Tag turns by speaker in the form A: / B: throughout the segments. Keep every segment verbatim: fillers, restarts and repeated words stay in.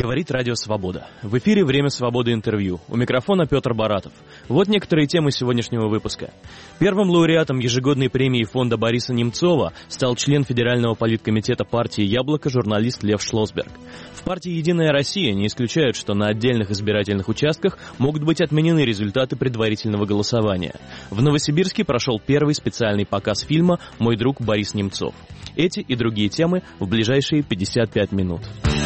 A: Говорит Радио Свобода. В эфире «Время свободы» интервью. У микрофона Петр Баратов. Вот некоторые темы сегодняшнего выпуска. Первым лауреатом ежегодной премии фонда Бориса Немцова стал член Федерального политкомитета партии «Яблоко» журналист Лев Шлосберг. В партии «Единая Россия» не исключают, что на отдельных избирательных участках могут быть отменены результаты предварительного голосования. В Новосибирске прошел первый специальный показ фильма «Мой друг Борис Немцов». Эти и другие темы в ближайшие пятьдесят пять минут.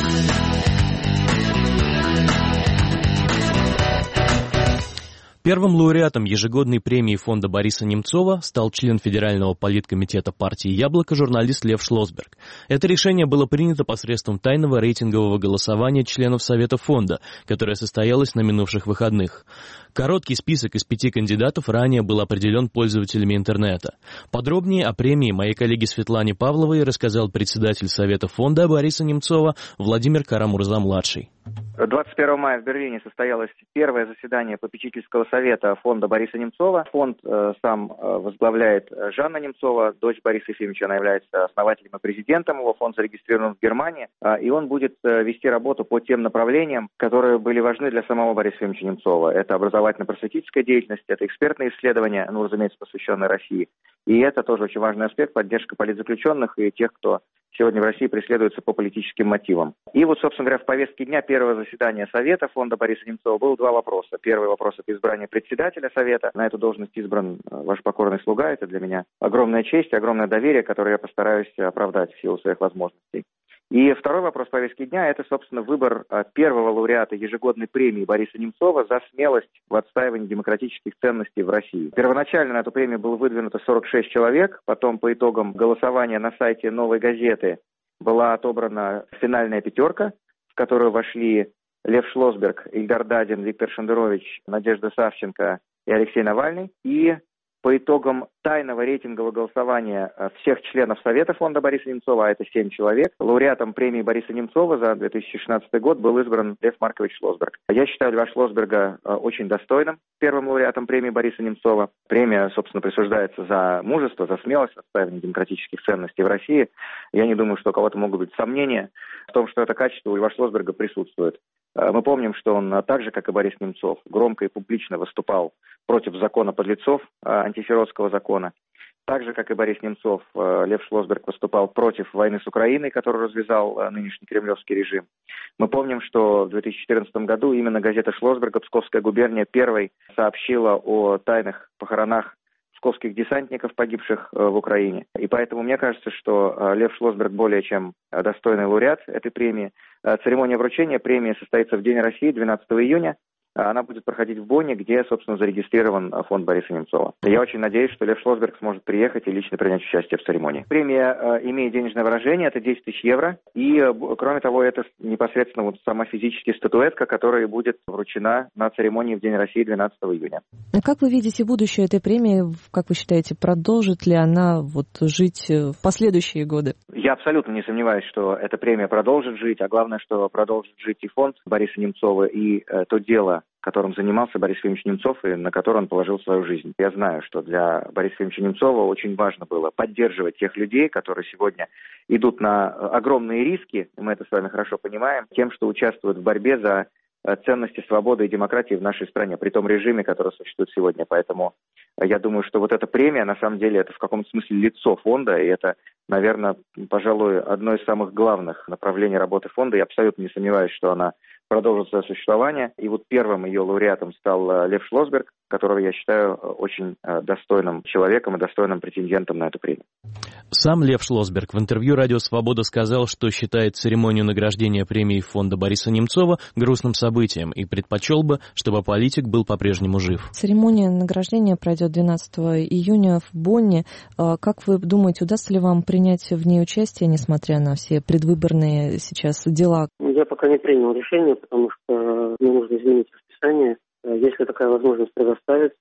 A: Первым лауреатом ежегодной премии фонда Бориса Немцова стал член Федерального политкомитета партии «Яблоко» журналист Лев Шлосберг. Это решение было принято посредством тайного рейтингового голосования членов Совета фонда, которое состоялось на минувших выходных. Короткий список из пяти кандидатов ранее был определен пользователями интернета. Подробнее о премии моей коллеге Светлане Павловой рассказал председатель Совета фонда Бориса Немцова Владимир Карамурза-младший.
B: двадцать первого мая в Берлине состоялось первое заседание попечительского совета фонда Бориса Немцова. Фонд э, сам э, возглавляет Жанна Немцова, дочь Бориса Ефимовича. Она является основателем и президентом его. Фонд зарегистрирован в Германии. Э, и он будет э, вести работу по тем направлениям, которые были важны для самого Бориса Ефимовича Немцова. Это образовательно-просветительская деятельность, это экспертные исследования, ну, разумеется, посвященные России. И это тоже очень важный аспект, поддержка политзаключенных и тех, кто сегодня в России преследуется по политическим мотивам. И вот, собственно говоря, в повестке дня первого заседания Совета фонда Бориса Немцова было два вопроса. Первый вопрос – это избрание председателя Совета. На эту должность избран ваш покорный слуга. Это для меня огромная честь, огромное доверие, которое я постараюсь оправдать в силу своих возможностей. И второй вопрос повестки дня – это, собственно, выбор первого лауреата ежегодной премии Бориса Немцова за смелость в отстаивании демократических ценностей в России. Первоначально на эту премию было выдвинуто сорок шесть человек, потом по итогам голосования на сайте «Новой газеты» была отобрана финальная пятерка, в которую вошли Лев Шлосберг, Ильдар Дадин, Виктор Шендерович, Надежда Савченко и Алексей Навальный. И по итогам тайного рейтингового голосования всех членов Совета фонда Бориса Немцова, а это семь человек, лауреатом премии Бориса Немцова за две тысячи шестнадцатый год был избран Лев Маркович Шлосберг. Я считаю Льва Шлосберга очень достойным первым лауреатом премии Бориса Немцова. Премия, собственно, присуждается за мужество, за смелость в отстаивании демократических ценностей в России. Я не думаю, что у кого-то могут быть сомнения в том, что это качество у Льва Шлосберга присутствует. Мы помним, что он, так же, как и Борис Немцов, громко и публично выступал против закона подлецов, антисиротского закона. Так же, как и Борис Немцов, Лев Шлосберг выступал против войны с Украиной, которую развязал нынешний кремлевский режим. Мы помним, что в две тысячи четырнадцатом году именно газета Шлосберга «Псковская губерния» первой сообщила о тайных похоронах псковских десантников, погибших в Украине. И поэтому мне кажется, что Лев Шлосберг более чем достойный лауреат этой премии. Церемония вручения премии состоится в День России, двенадцатого июня. Она будет проходить в Бонне, где, собственно, зарегистрирован фонд Бориса Немцова. Я очень надеюсь, что Лев Шлосберг сможет приехать и лично принять участие в церемонии. Премия э, имеет денежное выражение, это десять тысяч евро. И, э, кроме того, это непосредственно вот сама физическая статуэтка, которая будет вручена на церемонии в День России двенадцатого июня.
C: А как вы видите будущее этой премии? Как вы считаете, продолжит ли она вот жить в последующие годы?
B: Я абсолютно не сомневаюсь, что эта премия продолжит жить, а главное, что продолжит жить и фонд Бориса Немцова, и э, то дело, которым занимался Борис Ефимович Немцов и на которое он положил свою жизнь. Я знаю, что для Бориса Ефимовича Немцова очень важно было поддерживать тех людей, которые сегодня идут на огромные риски, и мы это с вами хорошо понимаем, тем, что участвуют в борьбе за ценности свободы и демократии в нашей стране, при том режиме, который существует сегодня. Поэтому я думаю, что вот эта премия, на самом деле, это в каком-то смысле лицо фонда, и это, наверное, пожалуй, одно из самых главных направлений работы фонда. Я абсолютно не сомневаюсь, что она продолжит свое существование. И вот первым ее лауреатом стал Лев Шлосберг, которого я считаю очень достойным человеком и достойным претендентом на эту премию.
A: Сам Лев Шлосберг в интервью «Радио Свобода» сказал, что считает церемонию награждения премии фонда Бориса Немцова грустным событием и предпочел бы, чтобы политик был по-прежнему жив.
C: Церемония награждения пройдет двенадцатого июня в Бонне. Как вы думаете, удастся ли вам принять в ней участие, несмотря на все предвыборные сейчас дела?
D: Я пока не принял решение, потому что мне нужно изменить расписание. Если такая возможность предоставится,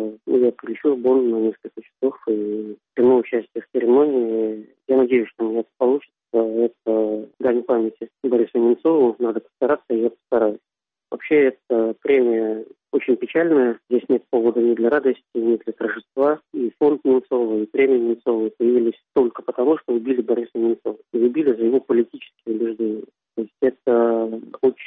D: я прилечу в Бонн на несколько часов и приму участие в церемонии. Я надеюсь, что у меня это получится. Это дань памяти Борису Немцову. Надо постараться, и я постараюсь. Вообще, эта премия очень печальная. Здесь нет повода ни для радости, ни для торжества. И фонд Немцова, и премия Немцова появились только потому, что убили Бориса Немцова. И убили за его политические убеждения. То есть это очень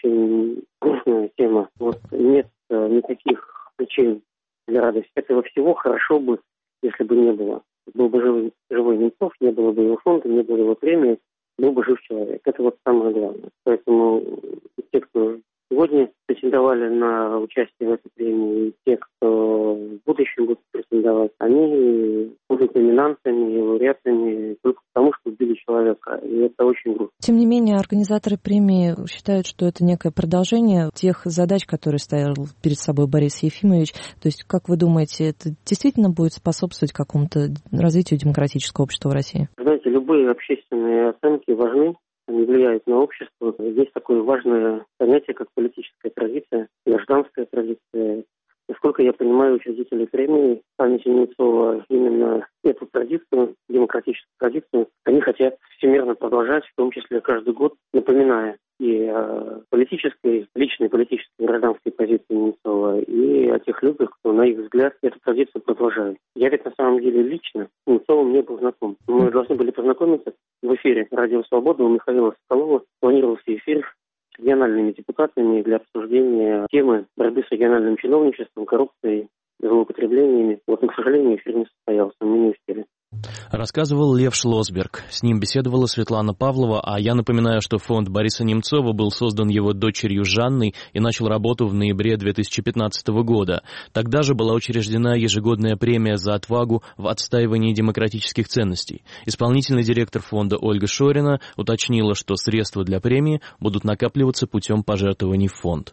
D: очень грустная тема. Вот нет никаких причин для радости. Этого всего хорошо бы, если бы не было. Был бы живой, живой Немцов, не было бы его фонда, не было его премии, был бы жив человек. Это вот самое главное. Поэтому те, кто сегодня претендовали на участие в этой премии, и те, кто в будущем будут претендовать, они будут номинантами и лауреатами только потому, что убили человека. И это очень грустно.
C: Тем не менее, организаторы премии считают, что это некое продолжение тех задач, которые ставил перед собой Борис Ефимович. То есть, как вы думаете, это действительно будет способствовать какому-то развитию демократического общества в России?
D: Знаете, любые общественные оценки важны. Они влияют на общество. Есть такое важное понятие, как политическая традиция, гражданская традиция. Насколько я понимаю, учредители премии памяти Немцова именно эту традицию, демократическую традицию, они хотят всемирно продолжать, в том числе каждый год, напоминая и о политической, личной политической гражданской позиции Немцова, и о тех людях, кто, на их взгляд, эту традицию продолжает. Я ведь на самом деле лично с Немцовым не был знаком. Мы должны были познакомиться в эфире «Радио Свобода» у Михаила Соколова. Планировался эфир с региональными депутатами для обсуждения темы борьбы с региональным чиновничеством, коррупцией, злоупотреблениями. Вот, но, к сожалению, эфир не состоялся, мы не успели.
A: Рассказывал Лев Шлосберг. С ним беседовала Светлана Павлова, а я напоминаю, что фонд Бориса Немцова был создан его дочерью Жанной и начал работу в ноябре две тысячи пятнадцатого года. Тогда же была учреждена ежегодная премия за отвагу в отстаивании демократических ценностей. Исполнительный директор фонда Ольга Шорина уточнила, что средства для премии будут накапливаться путем пожертвований в фонд.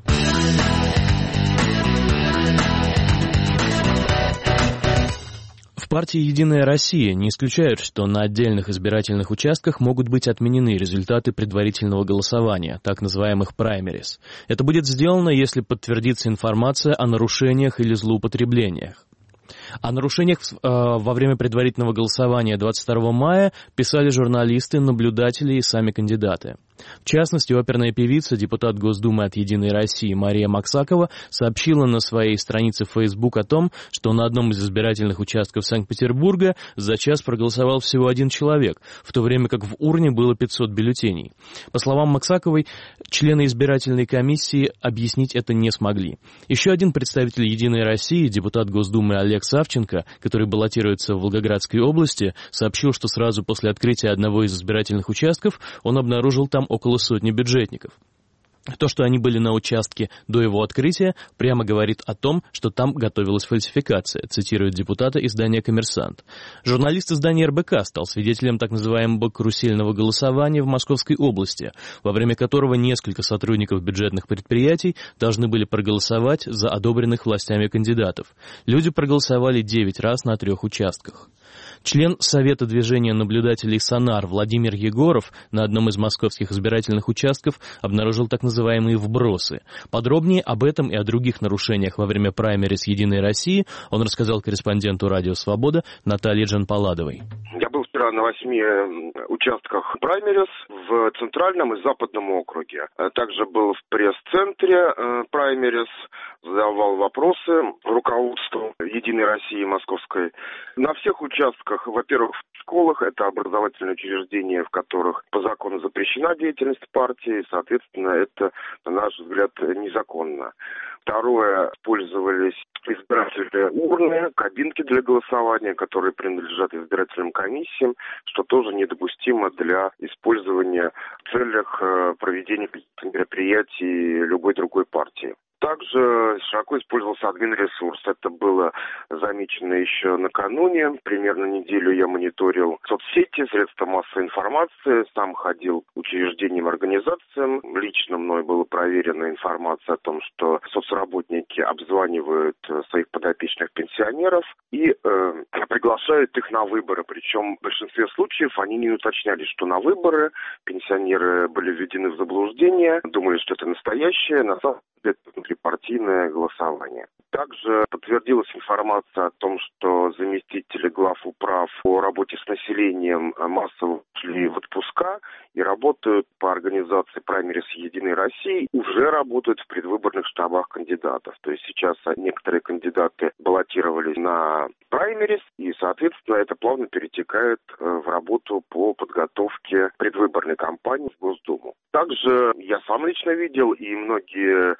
A: В партии «Единая Россия» не исключают, что на отдельных избирательных участках могут быть отменены результаты предварительного голосования, так называемых праймерис. Это будет сделано, если подтвердится информация о нарушениях или злоупотреблениях. О нарушениях э, во время предварительного голосования двадцать второго мая писали журналисты, наблюдатели и сами кандидаты. В частности, оперная певица, депутат Госдумы от «Единой России» Мария Максакова сообщила на своей странице в Facebook о том, что на одном из избирательных участков Санкт-Петербурга за час проголосовал всего один человек, в то время как в урне было пятьсот бюллетеней. По словам Максаковой, члены избирательной комиссии объяснить это не смогли. Еще один представитель «Единой России», депутат Госдумы Олег Савченко, который баллотируется в Волгоградской области, сообщил, что сразу после открытия одного из избирательных участков он обнаружил там около сотни бюджетников. То, что они были на участке до его открытия, прямо говорит о том, что там готовилась фальсификация, цитирует депутата издания «Коммерсант». Журналист издания эр бэ ка стал свидетелем так называемого карусельного голосования в Московской области, во время которого несколько сотрудников бюджетных предприятий должны были проголосовать за одобренных властями кандидатов. Люди проголосовали девять раз на трех участках. Член Совета движения наблюдателей «Сонар» Владимир Егоров на одном из московских избирательных участков обнаружил так называемые вбросы. Подробнее об этом и о других нарушениях во время праймерис «Единой России» он рассказал корреспонденту «Радио Свобода» Наталье Джанпаладовой.
E: Я был вчера на восьми участках праймерис в Центральном и Западном округе. Также был в пресс-центре праймерис, задавал вопросы руководству «Единой России» Московской. На всех участках, во-первых, в школах, это образовательные учреждения, в которых по закону запрещена деятельность партии, соответственно, это, на наш взгляд, незаконно. Второе, использовались избирательные урны, кабинки для голосования, которые принадлежат избирательным комиссиям, что тоже недопустимо для использования в целях проведения мероприятий любой другой партии. Также широко использовался админресурс. Это было замечено еще накануне. Примерно неделю я мониторил соцсети, средства массовой информации, сам ходил к учреждениям, организациям. Лично мной была проверена информация о том, что соцработники обзванивают своих подопечных пенсионеров и э, приглашают их на выборы. Причем в большинстве случаев они не уточняли, что на выборы. Пенсионеры были введены в заблуждение, думали, что это настоящее. На самом это внутрипартийное голосование. Также подтвердилась информация о том, что заместители глав управ по работе с населением массово ушли в отпуска и работают по организации праймерис «Единой России», уже работают в предвыборных штабах кандидатов. То есть сейчас некоторые кандидаты баллотировались на праймерис, и, соответственно, это плавно перетекает в работу по подготовке предвыборной кампании в Госдуму. Также я сам лично видел, и многие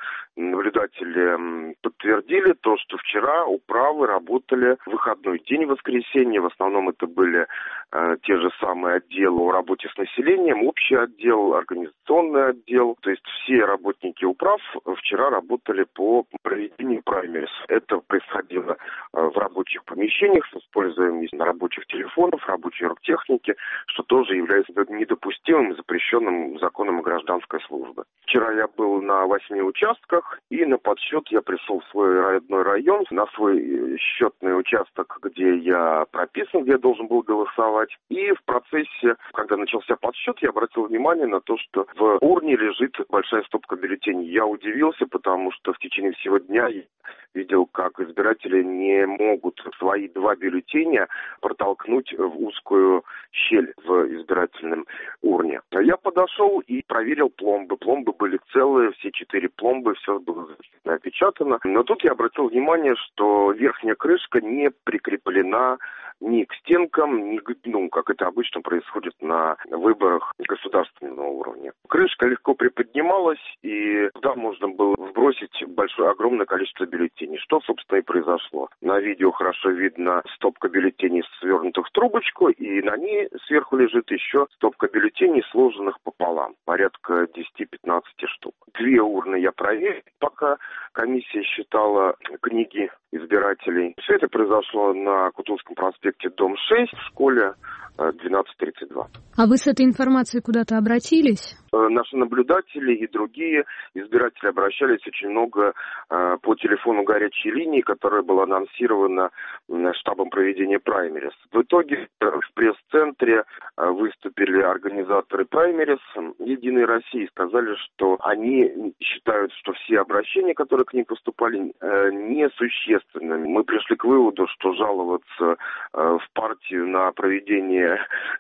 E: наблюдатели подтвердили то, что вчера управы работали в выходной день, в воскресенье. В основном это были э, те же самые отделы о работе с населением, общий отдел, организационный отдел. То есть все работники управ вчера работали по проведению праймерис. Это происходило э, в рабочих помещениях с использованием рабочих телефонов, рабочей оргтехники, что тоже является недопустимым и запрещенным законом о гражданской службе. Вчера я был на восьми участках, и на подсчет я пришел в свой родной район, на свой счетный участок, где я прописан, где я должен был голосовать. И в процессе, когда начался подсчет, я обратил внимание на то, что в урне лежит большая стопка бюллетеней. Я удивился, потому что в течение всего дня я видел, как избиратели не могут свои два бюллетеня протолкнуть в узкую щель в избирательном урне. Я подошел и проверил пломбы. Пломбы были целые, все четыре пломбы, все было опечатано. Но тут я обратил внимание, что верхняя крышка не прикреплена ни к стенкам, ни к дну, как это обычно происходит на выборах государственного уровня. Крышка легко приподнималась, и туда можно было вбросить большое, огромное количество бюллетеней. Что, собственно, и произошло. На видео хорошо видно стопка бюллетеней, свернутых в трубочку, и на ней сверху лежит еще стопка бюллетеней, сложенных пополам, порядка десять-пятнадцать штук. Две урны я проверил, пока комиссия считала книги избирателей. Все это произошло на Кутузовском проспекте, дом шесть, в школе двенадцать тридцать два.
F: А вы с этой информацией куда-то обратились?
E: Наши наблюдатели и другие избиратели обращались очень много э, по телефону горячей линии, которая была анонсирована э, штабом проведения праймерис. В итоге э, в пресс-центре э, выступили организаторы праймерис «Единой России» и сказали, что они считают, что все обращения, которые к ним поступали, э, несущественными. Мы пришли к выводу, что жаловаться э, в партию на проведение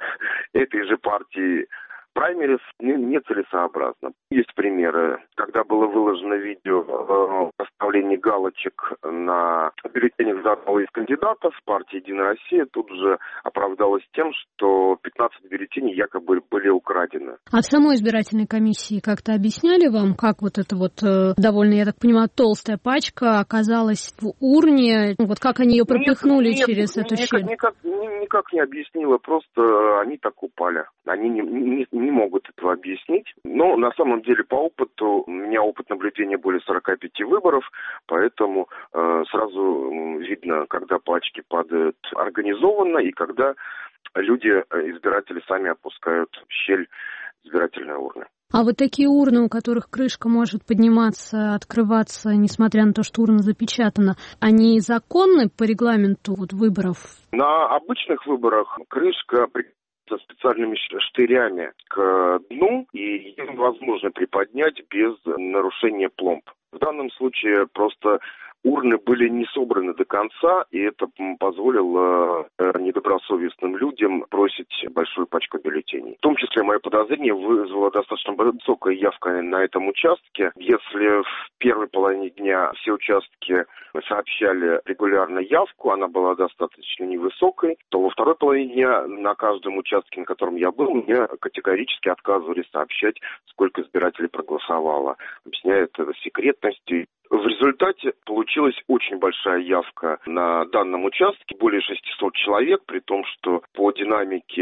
E: этой же партии праймерис нецелесообразно. Есть примеры, когда было выложено видео о поставлении галочек на бюллетенях за одного из кандидатов, партия «Единая Россия» тут же оправдалась тем, что пятнадцать бюллетеней якобы были украдены.
F: А в самой избирательной комиссии как-то объясняли вам, как вот эта вот э, довольно, я так понимаю, толстая пачка оказалась в урне? Вот как они ее пропихнули нет, через нет, эту
E: никак,
F: щель?
E: Никак, никак не объяснила, просто они так упали. Они не, не, не могут этого объяснить. Но на самом деле по опыту, у меня опыт наблюдения более сорока пяти выборов, поэтому э, сразу видно, когда пачки падают организованно и когда люди, избиратели, сами опускают в щель избирательной урны.
F: А вот такие урны, у которых крышка может подниматься, открываться, несмотря на то, что урна запечатана, они законны по регламенту вот, выборов?
E: На обычных выборах крышка со специальными штырями к дну, и ее невозможно приподнять без нарушения пломб. В данном случае просто урны были не собраны до конца, и это позволило недобросовестным людям бросить большую пачку бюллетеней. В том числе мое подозрение вызвала достаточно высокая явка на этом участке. Если в первой половине дня все участки сообщали регулярно явку, она была достаточно невысокой, то во второй половине дня на каждом участке, на котором я был, мне категорически отказывали сообщать, сколько избирателей проголосовало, объясняя это секретностью. В результате получилась очень большая явка на данном участке, более шестисот человек, при том, что по динамике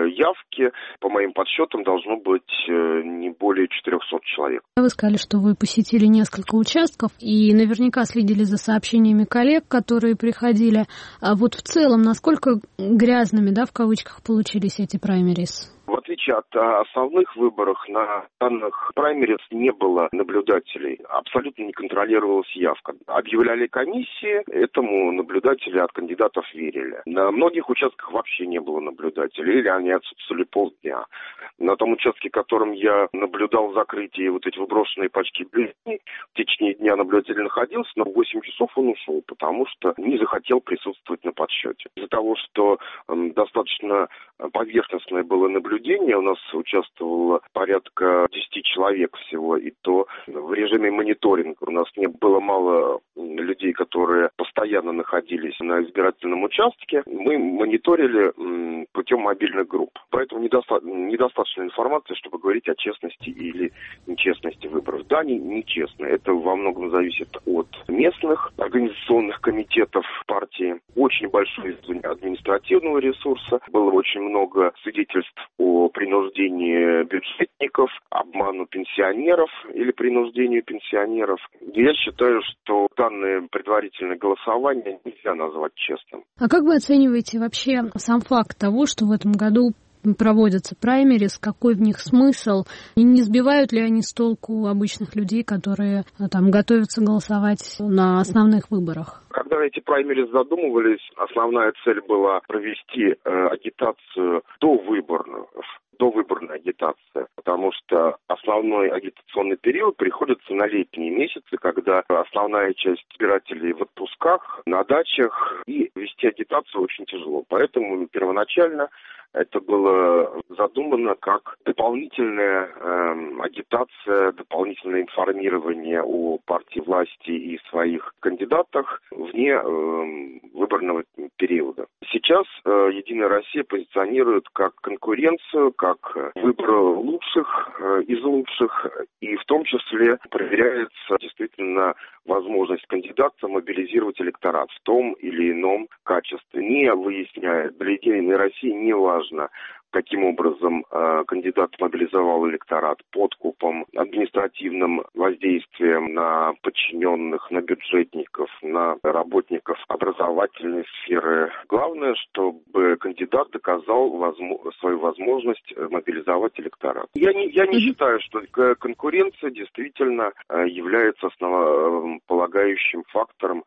E: явки, по моим подсчетам, должно быть не более четырехсот человек.
F: Вы сказали, что вы посетили несколько участков и наверняка следили за сообщениями коллег, которые приходили. А вот в целом, насколько грязными, да, в кавычках, получились эти праймерис?
E: В отличие отличие от основных выборов, на данных праймерис не было наблюдателей. Абсолютно не контролировалась явка. Объявляли комиссии, этому наблюдатели от кандидатов верили. На многих участках вообще не было наблюдателей, или они отсутствовали полдня. На том участке, в котором я наблюдал закрытие, вот эти выброшенные пачки бюллетеней, в течение дня наблюдатель находился, но в восемь часов он ушел, потому что не захотел присутствовать на подсчете. Из-за того, что э, достаточно поверхностное было наблюдение, у нас участвовало порядка десяти человек всего, и то в режиме мониторинга. У нас не было мало людей, которые постоянно находились на избирательном участке. Мы мониторили м, путем мобильных групп. Поэтому недоста- недостаточно информации, чтобы говорить о честности или нечестности выборов. Да, они нечестны. Это во многом зависит от местных организационных комитетов партии. Очень большой административного ресурса. Было очень много свидетельств о принуждении бюджетников, обману пенсионеров или принуждению пенсионеров. Я считаю, что данное предварительное голосование нельзя назвать честным.
F: А как вы оцениваете вообще сам факт того, что в этом году проводятся праймерис, какой в них смысл, и не сбивают ли они с толку обычных людей, которые там готовятся голосовать на основных выборах?
E: Когда эти праймерис задумывались, основная цель была провести э, агитацию довыборную. довыборная агитация, потому что основной агитационный период приходится на летние месяцы, когда основная часть избирателей в отпусках, на дачах, и вести агитацию очень тяжело. Поэтому первоначально это было задумано как дополнительная э, агитация, дополнительное информирование о партии власти и своих кандидатах вне э, выборного периода. Сейчас э, «Единая Россия» позиционирует как конкуренцию, как выбор лучших э, из лучших, и в том числе проверяется действительно возможность кандидата мобилизировать электорат в том или ином качестве, не выясняя, для «Единой России» не важно, каким образом э, кандидат мобилизовал электорат: подкупом, административным воздействием на подчиненных, на бюджетников, на работников образовательной сферы. Главное, чтобы кандидат доказал возможно, свою возможность мобилизовать электорат. Я не, я не считаю, что конкуренция действительно э, является основополагающим фактором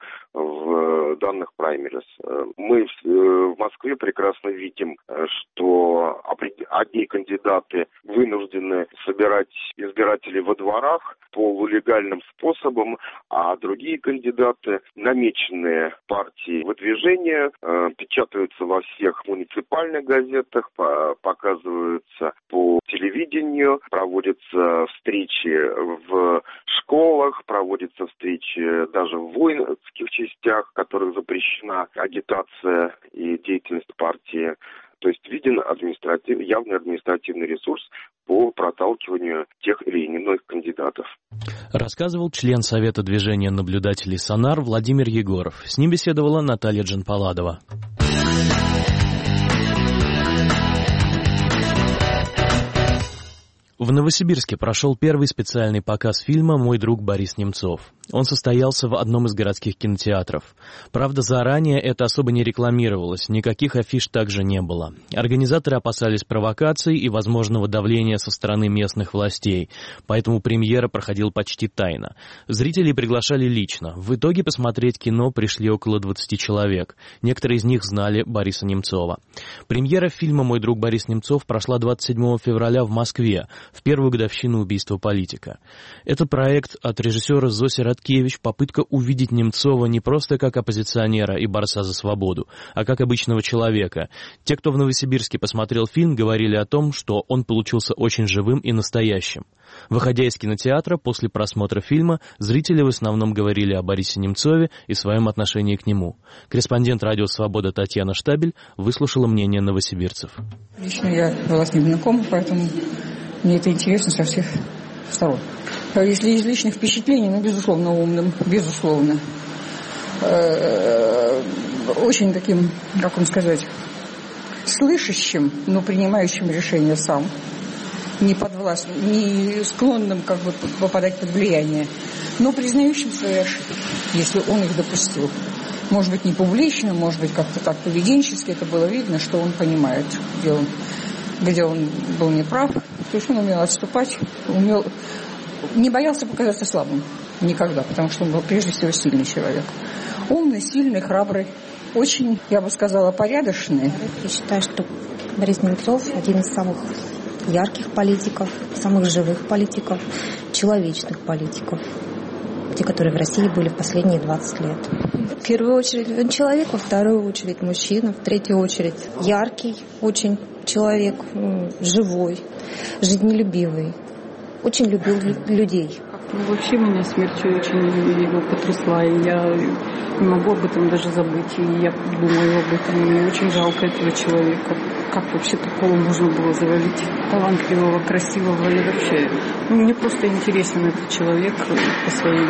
E: в данных праймерис. Мы в, в Москве прекрасно видим, что одни кандидаты вынуждены собирать избирателей во дворах полулегальным способом, а другие кандидаты, намеченные партией выдвижения, э, печатаются во всех муниципальных газетах, по, показываются по телевидению, проводятся встречи в школах, проводятся встречи даже в воинских частях, в которых запрещена агитация и деятельность партии. То есть виден административ, явный административный ресурс по проталкиванию тех или иных кандидатов.
A: Рассказывал член Совета движения наблюдателей «Сонар» Владимир Егоров. С ним беседовала Наталья Джанпаладова. В Новосибирске прошел первый специальный показ фильма «Мой друг Борис Немцов». Он состоялся в одном из городских кинотеатров. Правда, заранее это особо не рекламировалось, никаких афиш также не было. Организаторы опасались провокаций и возможного давления со стороны местных властей, поэтому премьера проходила почти тайно. Зрителей приглашали лично. В итоге посмотреть кино пришли около двадцати человек. Некоторые из них знали Бориса Немцова. Премьера фильма «Мой друг Борис Немцов» прошла двадцать седьмого февраля в Москве, в первую годовщину убийства политика. Этот проект от режиссера Зоси Радкевич — попытка увидеть Немцова не просто как оппозиционера и борца за свободу, а как обычного человека. Те, кто в Новосибирске посмотрел фильм, говорили о том, что он получился очень живым и настоящим. Выходя из кинотеатра после просмотра фильма, зрители в основном говорили о Борисе Немцове и своем отношении к нему. Корреспондент «Радио Свобода» Татьяна Штабель выслушала мнение новосибирцев.
G: Лично я была с ним знакома, поэтому мне это интересно со всех сторон. Если из личных впечатлений, ну, безусловно, умным, безусловно. Очень таким, как вам сказать, слышащим, но принимающим решения сам. Не подвластным, не склонным как бы попадать под влияние, но признающим свои ошибки, если он их допустил. Может быть, не публично, может быть, как-то так поведенчески это было видно, что он понимает, где он где он был неправ. То есть он умел отступать, умел... не боялся показаться слабым никогда, потому что он был прежде всего сильный человек. Умный, сильный, храбрый, очень, я бы сказала, порядочный.
H: Я считаю, что Борис Немцов один из самых ярких политиков, самых живых политиков, человечных политиков. Те, которые в России были в последние двадцать лет. В первую очередь он человек, во вторую очередь мужчина, в третью очередь яркий очень человек, живой, жизнелюбивый, очень любил людей.
I: Ну, вообще меня смерть очень его потрясла, и я не могу об этом даже забыть, и я думаю об этом, и очень жалко этого человека. Как вообще такого можно было завалить? Талантливого, красивого, и вообще... Ну, мне просто интересен этот человек по своим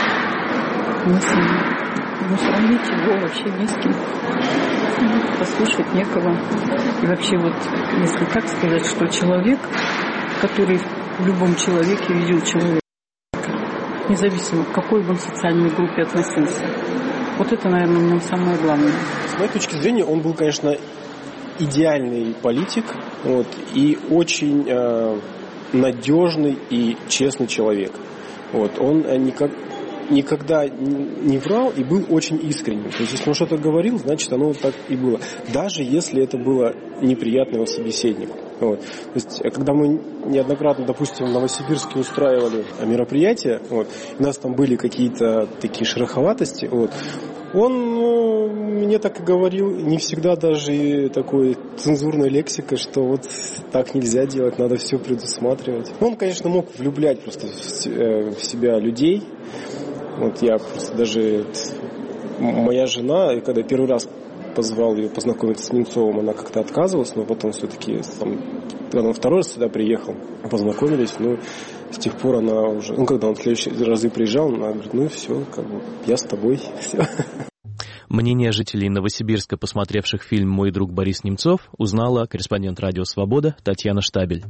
I: мыслям. Ну, сравнить его вообще не с кем. Послушать некого. И вообще вот, если так сказать, что человек, который в любом человеке видел человека, независимо, к какой бы он социальной группе относился. Вот это, наверное, в нем самое главное.
J: С моей точки зрения, он был, конечно, идеальный политик, вот, и очень э, надежный и честный человек. Вот, он никак, никогда не, не врал и был очень искренним. То есть, если он что-то говорил, значит, оно так и было. Даже если это было неприятно его собеседнику. Вот. То есть, когда мы неоднократно, допустим, в Новосибирске устраивали мероприятия, вот, у нас там были какие-то такие шероховатости, вот, он ну, мне так и говорил, не всегда даже такой цензурной лексикой, что вот так нельзя делать, надо все предусматривать. Он, конечно, мог влюблять просто в себя людей. Вот я просто даже... Моя жена, когда первый раз позвал ее познакомиться с Немцовым, она как-то отказывалась, но потом все-таки, там, когда он второй раз сюда приехал, познакомились, ну, с тех пор она уже, ну, когда он в следующие разы приезжал, она говорит, ну, все, как бы, я с тобой, все.
A: Мнение жителей Новосибирска, посмотревших фильм «Мой друг Борис Немцов», узнала корреспондент «Радио Свобода» Татьяна Штабель.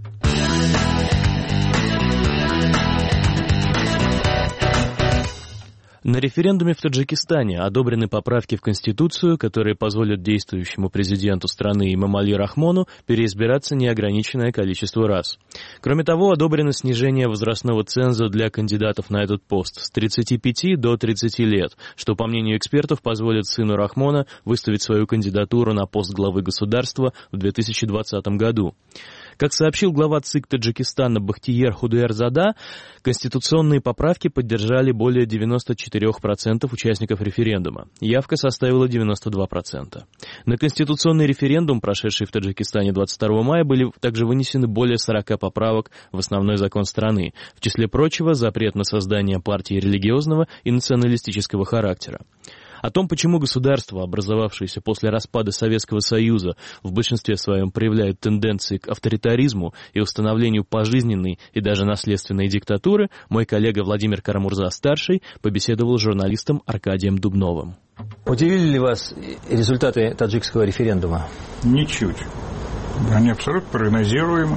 A: На референдуме в Таджикистане одобрены поправки в Конституцию, которые позволят действующему президенту страны Эмомали Рахмону переизбираться неограниченное количество раз. Кроме того, одобрено снижение возрастного ценза для кандидатов на этот пост с тридцати пяти до тридцати лет, что, по мнению экспертов, позволит сыну Рахмона выставить свою кандидатуру на пост главы государства в две тысячи двадцатом году. Как сообщил глава ЦИК Таджикистана Бахтияр Худуэрзада, конституционные поправки поддержали более девяноста четырёх процентов участников референдума. Явка составила девяносто два процента. На конституционный референдум, прошедший в Таджикистане двадцать второго мая, были также вынесены более сорока поправок в основной закон страны. В числе прочего, запрет на создание партии религиозного и националистического характера. О том, почему государство, образовавшееся после распада Советского Союза, в большинстве своем проявляет тенденции к авторитаризму и установлению пожизненной и даже наследственной диктатуры, мой коллега Владимир Карамурза-старший побеседовал с журналистом Аркадием Дубновым.
K: Удивили ли вас результаты таджикского референдума?
L: Ничуть. Они абсолютно прогнозируемы.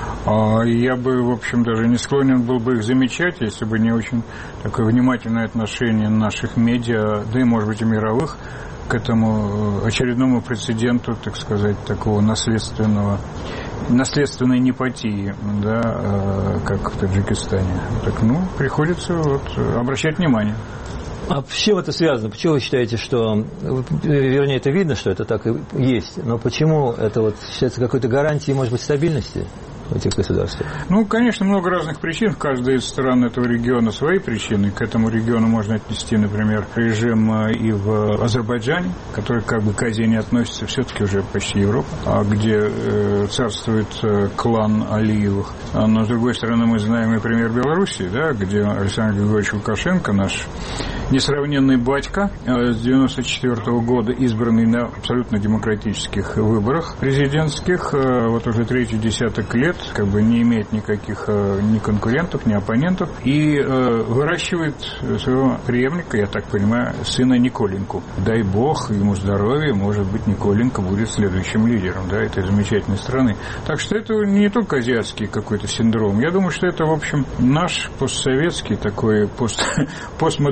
L: Я бы, в общем, даже не склонен был бы их замечать, если бы не очень такое внимательное отношение наших медиа, да и, может быть, и мировых, к этому очередному прецеденту, так сказать, такого наследственного, наследственной непатии, да, как в Таджикистане. Так, ну, приходится вот обращать внимание.
K: А с чем это связано? Почему вы считаете, что... Вернее, это видно, что это так и есть, но почему это вот считается какой-то гарантией, может быть, стабильности в этих государствах?
L: Ну, конечно, много разных причин. В каждой из стран этого региона свои причины. К этому региону можно отнести, например, режим и в Азербайджане, который как бы к Азии не относится, все-таки уже почти Европа, а где э, царствует э, клан Алиевых. Но, с другой стороны, мы знаем и пример Белоруссии, да, где Александр Григорьевич Лукашенко, наш несравненный батька, с девяносто четвёртого года избранный на абсолютно демократических выборах президентских, вот уже третий десяток лет, как бы не имеет никаких ни конкурентов, ни оппонентов, и выращивает своего преемника, я так понимаю, сына Николенку. Дай бог ему здоровья, может быть, Николенко будет следующим лидером, да, этой замечательной страны. Так что это не только азиатский какой-то синдром. Я думаю, что это, в общем, наш постсоветский такой пост, постмодернистско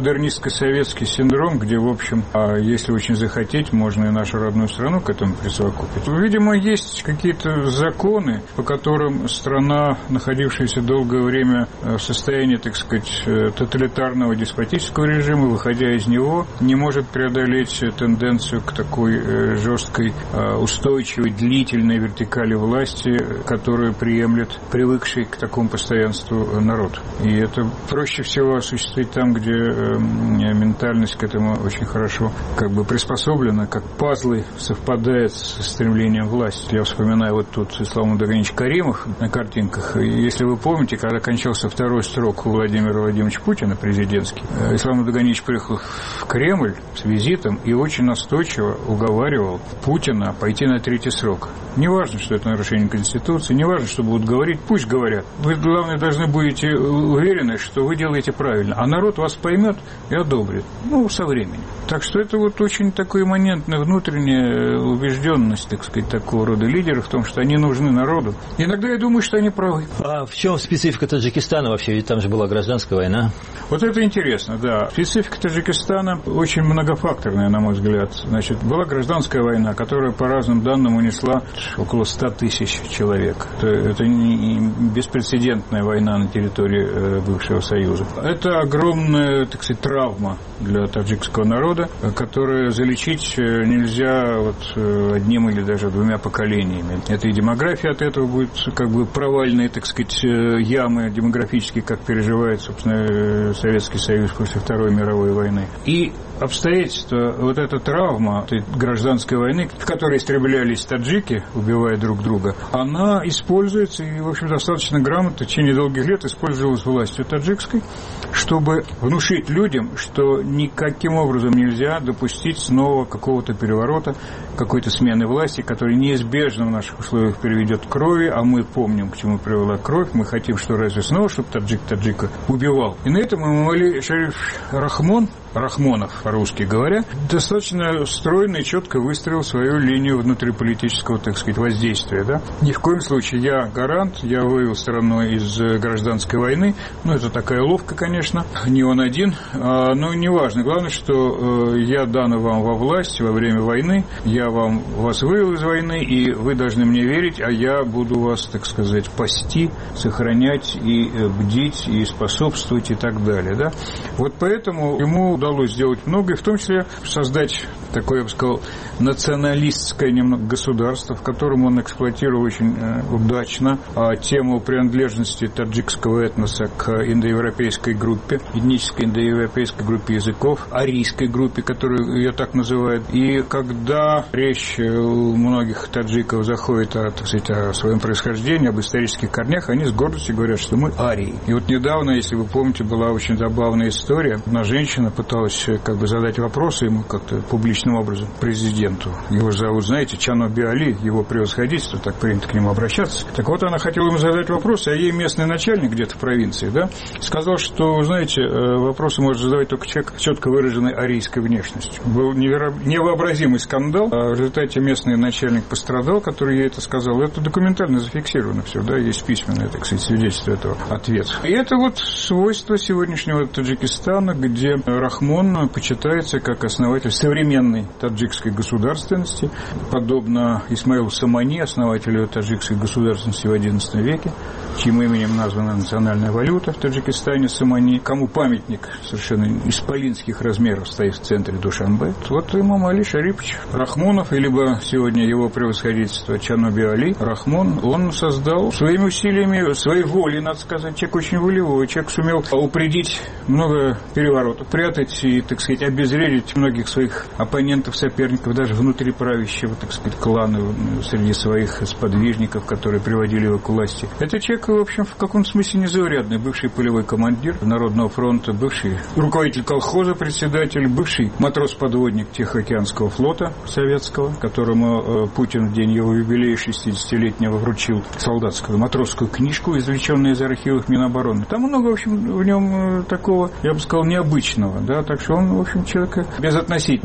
L: великосоветский синдром, где, в общем, если очень захотеть, можно и нашу родную страну к этому присовокупить. Видимо, есть какие-то законы, по которым страна, находившаяся долгое время в состоянии, так сказать, тоталитарного деспотического режима, выходя из него, не может преодолеть тенденцию к такой жесткой, устойчивой, длительной вертикали власти, которую приемлет привыкший к такому постоянству народ. И это проще всего осуществить там, где ментальность к этому очень хорошо как бы приспособлена, как пазлы совпадает с стремлением власти. Я вспоминаю вот тут Ислам Мудаганович Каримов на картинках. Если вы помните, когда кончался второй срок у Владимира Владимировича Путина, президентский, Ислам Мудаганович приехал в Кремль с визитом и очень настойчиво уговаривал Путина пойти на третий срок. Не важно, что это нарушение Конституции, не важно, что будут говорить, пусть говорят. Вы, главное, должны будете уверены, что вы делаете правильно, а народ вас поймет и одобрит. Ну, со временем. Так что это вот очень такой имманентная внутренняя убежденность, так сказать, такого рода лидеров в том, что они нужны народу. Иногда я думаю, что они правы.
K: А в чем специфика Таджикистана вообще? Ведь там же была гражданская война.
L: Вот это интересно, да. Специфика Таджикистана очень многофакторная, на мой взгляд. Значит, была гражданская война, которая, по разным данным, унесла около ста тысяч человек. Это, это не беспрецедентная война на территории бывшего Союза. Это огромная, так сказать, травма для таджикского народа, которую залечить нельзя вот одним или даже двумя поколениями. Это и демография от этого будет как бы провальные, так сказать, ямы демографические, как переживает, собственно, Советский Союз после Второй мировой войны. И обстоятельства, вот эта травма этой гражданской войны, в которой истреблялись таджики, убивая друг друга, она используется и, в общем, достаточно грамотно в течение долгих лет использовалась властью таджикской, чтобы внушить людям, что никаким образом нельзя допустить снова какого-то переворота, какой-то смены власти, которая неизбежно в наших условиях приведет к крови, а мы помним, к чему привела кровь, мы хотим, что разве снова, чтобы таджик таджика убивал. И на этом Эмомали Шариф Рахмон, Рахмонов, по-русски говоря, достаточно стройно и четко выстроил свою линию внутриполитического, так сказать, воздействия. Да? Ни в коем случае я гарант, я вывел страну из гражданской войны. Ну, это такая уловка, конечно, не он один, а, но не важно. Главное, что э, я дан вам во власть во время войны, я вам вас вывел из войны, и вы должны мне верить, а я буду вас, так сказать, пасти, сохранять и э, бдить, и способствовать, и так далее. Да? Вот поэтому ему удалось сделать многое, в том числе создать такое, я бы сказал, националистское немного государство, в котором он эксплуатировал очень э, удачно а, тему принадлежности таджикского этноса к индоевропейской группе, этнической индоевропейской группе языков, арийской группе, которую ее так называют. И когда речь у многих таджиков заходит о, так сказать, о своем происхождении, об исторических корнях, они с гордостью говорят, что мы арии. И вот недавно, если вы помните, была очень забавная история. Одна женщина пыталась как бы задать вопросы ему как-то публичным образом, президенту. Его зовут, знаете, Чаноби Али, его превосходительство, так принято к нему обращаться. Так вот, она хотела ему задать вопросы, а ей местный начальник где-то в провинции, да, сказал, что, знаете, вопросы может задавать только человек с четко выраженной арийской внешностью. Был невообразимый скандал, а в результате местный начальник пострадал, который ей это сказал. Это документально зафиксировано все, да, есть письменное, так сказать, свидетельство этого ответа. И это вот свойство сегодняшнего Таджикистана, где Рахмон почитается как основатель современной таджикской государственности, подобно Исмаилу Самани, основателю таджикской государственности в одиннадцатом веке, чьим именем названа национальная валюта в Таджикистане Самани, кому памятник совершенно исполинских размеров стоит в центре Душанбе. Вот Эмомали Шарипович Рахмонов, либо сегодня его превосходительство Чаноби Али Рахмон, он создал своими усилиями, своей волей, надо сказать, человек очень волевой, человек сумел упредить много переворотов, прятать и, так сказать, обезвредить многих своих оппонентов, соперников, даже внутри правящего, так сказать, клана, среди своих сподвижников, которые приводили его к власти. Это человек, в общем, в каком-то смысле незаурядный, бывший полевой командир Народного фронта, бывший руководитель колхоза, председатель, бывший матрос-подводник Тихоокеанского флота советского, которому Путин в день его юбилея шестидесятилетнего вручил солдатскую матросскую книжку, извлеченную из архивов Минобороны. Там много, в общем, в нем такого, я бы сказал, необычного, да, так что он, в общем, человек безотносительно демократ,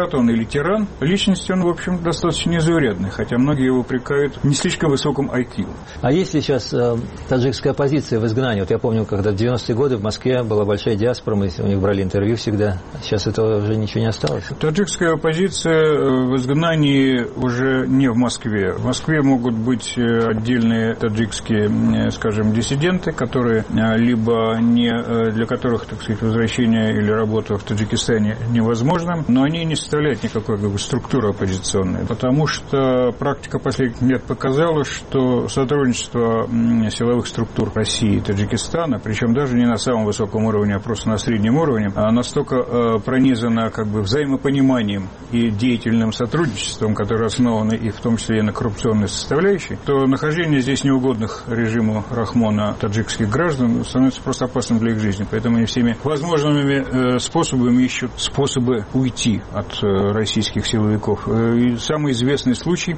L: автократ он или тиран. Личность он, в общем, достаточно незаурядный, хотя многие его упрекают в не слишком высоком ай кью.
K: А есть ли сейчас э, таджикская оппозиция в изгнании? Вот я помню, когда в девяностые годы в Москве была большая диаспора, мы у них брали интервью всегда. Сейчас этого уже ничего не осталось.
L: Таджикская оппозиция в изгнании уже не в Москве. В Москве могут быть отдельные таджикские, скажем, диссиденты, которые либо не, для которых, так сказать, возвращение или работа в Таджикистане невозможно, но они не составляют никакой как бы, структуры оппозиционной, потому что практика последних лет показала, что сотрудничество силовых структур России и Таджикистана, причем даже не на самом высоком уровне, а просто на среднем уровне, настолько пронизано как бы взаимопониманием и деятельным сотрудничеством, которые основаны и в том числе и на коррупционной составляющей, то нахождение здесь неугодных режиму Рахмона таджикских граждан становится просто опасным для их жизни. Поэтому они всеми возможными способами ищут способы уйти от российских силовиков. И самый известный случай,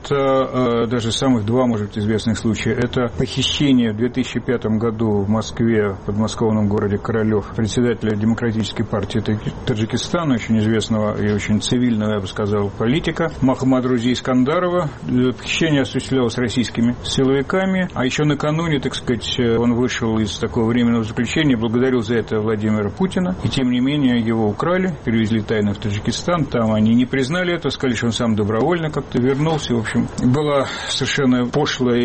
L: это даже самых два, может быть, известных случая, это похищение в две тысячи пятом году в Москве, в подмосковном городе Королев, председателя Демократической партии Таджикистана, очень известного и очень цивильного, я бы сказал, политика, Махамадрузи Искандарова. Похищение осуществлялось российскими силовиками, а еще накануне, так сказать, он вышел из такого временного заключения, благодарил за это Владимира Путина, и тем не менее его украли, перевезли тайно в Таджикистан, там они не признали это, сказали, что он сам добровольно как-то вернулся, в общем, была совершенно пошлая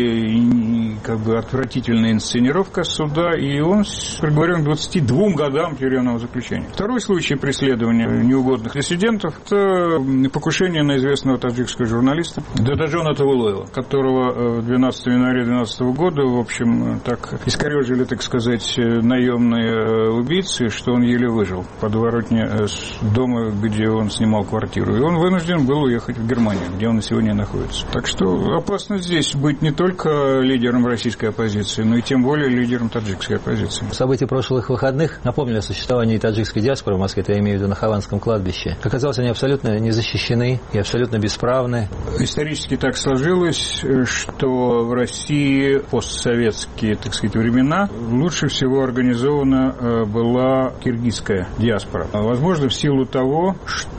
L: и как бы отвратительная инсценировка суда, и он приговорен к двадцати двум годам тюремного заключения. Второй случай преследования неугодных диссидентов – это покушение на известного таджикского журналиста Дададжона Тавулоева, которого двенадцатого января две тысячи двенадцатого года, в общем, так искорежили, так сказать, наемные убийцы, что он еле выжил в подворотне дома, где он снимал квартиру. И он вынужден был уехать в Германию, где он и сегодня находится. Так что опасно здесь быть не только лидером российской оппозиции, но и тем более лидером таджикской оппозиции.
K: События прошлых выходных напомнили о существовании таджикской диаспоры в Москве, это я имею в виду на Хованском кладбище. Как оказалось, они абсолютно не защищены и абсолютно бесправны.
L: Исторически так сложилось, что в России постсоветские, так сказать, времена лучше всего организована была киргизская диаспора. Возможно, в силу того,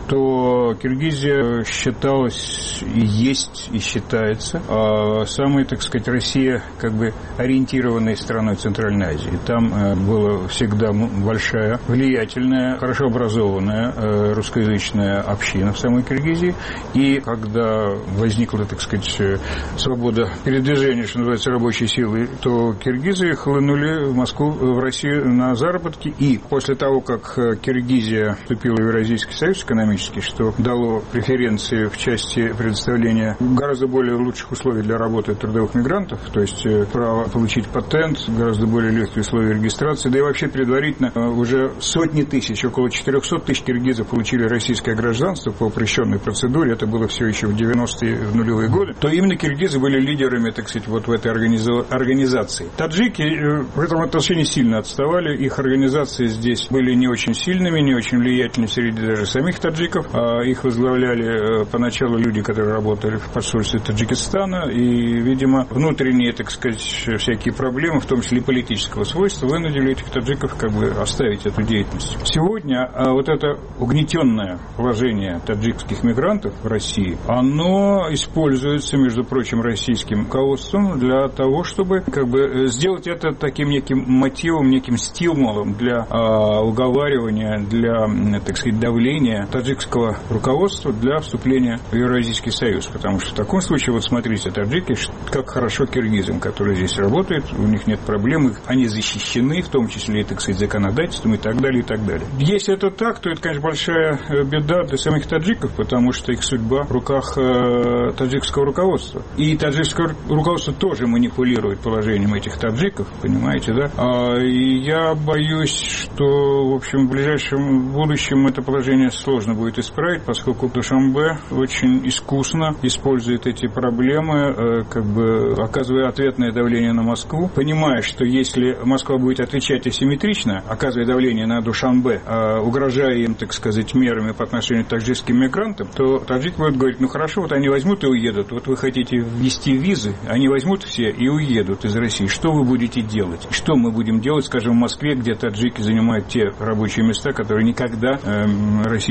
L: что Киргизия считалась и есть, и считается самой, так сказать, Россия как бы ориентированной страной Центральной Азии. Там была всегда большая, влиятельная, хорошо образованная русскоязычная община в самой Киргизии. И когда возникла, так сказать, свобода передвижения, что называется, рабочей силы, то киргизы хлынули в Москву, в Россию на заработки. И после того, как Киргизия вступила в Евразийский союз экономический, что дало преференции в части предоставления гораздо более лучших условий для работы трудовых мигрантов, то есть право получить патент, гораздо более легкие условия регистрации, да и вообще предварительно уже сотни тысяч, около четырехсот тысяч киргизов получили российское гражданство по упрощенной процедуре, это было все еще в девяностые, в нулевые годы, то именно киргизы были лидерами, так сказать, вот в этой организации. Таджики в этом отношении сильно отставали, их организации здесь были не очень сильными, не очень влиятельными среди даже самих таджиков, а их возглавляли поначалу люди, которые работали в посольстве Таджикистана, и, видимо, внутренние, так сказать, всякие проблемы, в том числе и политического свойства, вынудили этих таджиков как бы оставить эту деятельность. Сегодня вот это угнетенное положение таджикских мигрантов в России, оно используется, между прочим, российским руководством для того, чтобы как бы сделать это таким неким мотивом, неким стимулом для а, уговаривания, для, так сказать, давления таджикского руководства для вступления в Евразийский союз. Потому что в таком случае, вот смотрите, таджики, как хорошо киргизам, которые здесь работают, у них нет проблем, они защищены, в том числе и, так сказать, законодательством и так далее, и так далее. Если это так, то это, конечно, большая беда для самих таджиков, потому что их судьба в руках э, таджикского руководства. И таджикское руководство тоже манипулирует положением этих таджиков, понимаете, да? А, и я боюсь, что, в общем, в ближайшем будущем это положение сложно будет исправить, поскольку Душанбе очень искусно использует эти проблемы, э, как бы оказывая ответное давление на Москву, понимая, что если Москва будет отвечать асимметрично, оказывая давление на Душанбе, э, угрожая им, так сказать, мерами по отношению к таджикским мигрантам, то таджики будут говорить, ну хорошо, вот они возьмут и уедут, вот вы хотите ввести визы, они возьмут все и уедут из России, что вы будете делать? Что мы будем делать, скажем, в Москве, где таджики занимают те рабочие места, которые никогда э, российские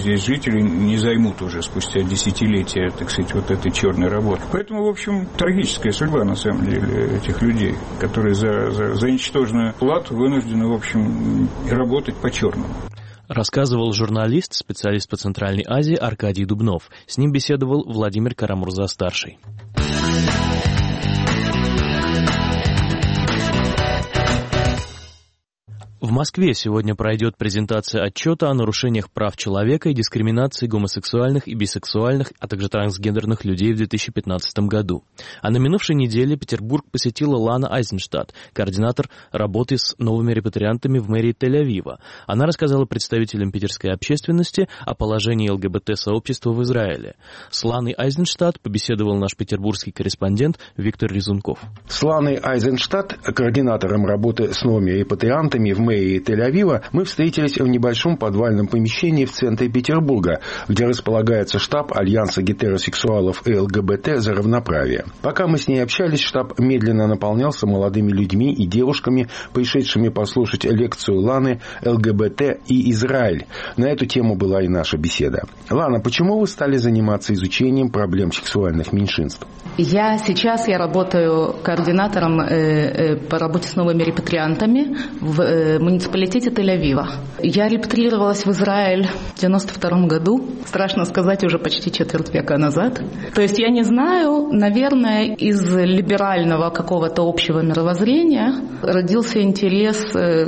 L: здесь жители не займут уже спустя десятилетия, так сказать, вот этой черной работы. Поэтому, в общем, трагическая судьба, на самом деле, этих людей, которые за, за, за ничтожную плату вынуждены, в общем, работать по-черному.
A: Рассказывал журналист, специалист по Центральной Азии Аркадий Дубнов. С ним беседовал Владимир Карамурза-старший. В Москве сегодня пройдет презентация отчета о нарушениях прав человека и дискриминации гомосексуальных и бисексуальных, а также трансгендерных людей в две тысячи пятнадцатом году. А на минувшей неделе Петербург посетила Лана Айзенштадт, координатор работы с новыми репатриантами в мэрии Тель-Авива. Она рассказала представителям питерской общественности о положении ЛГБТ-сообщества в Израиле. С Ланой Айзенштадт побеседовал наш петербургский корреспондент Виктор Резунков.
M: С Ланой Айзенштадт, координатором работы с новыми репатриантами в мэрии и Тель-Авива, мы встретились в небольшом подвальном помещении в центре Петербурга, где располагается штаб Альянса гетеросексуалов и ЛГБТ за равноправие. Пока мы с ней общались, штаб медленно наполнялся молодыми людьми и девушками, пришедшими послушать лекцию Ланы «ЛГБТ и Израиль». На эту тему была и наша беседа. Лана, почему вы стали заниматься изучением проблем сексуальных меньшинств?
N: Я сейчас я работаю координатором э, э, по работе с новыми репатриантами в э, муниципалитете Тель-Авива. Я репатрировалась в Израиль в девяносто втором году. Страшно сказать, уже почти четверть века назад. То есть я не знаю, наверное, из либерального какого-то общего мировоззрения родился интерес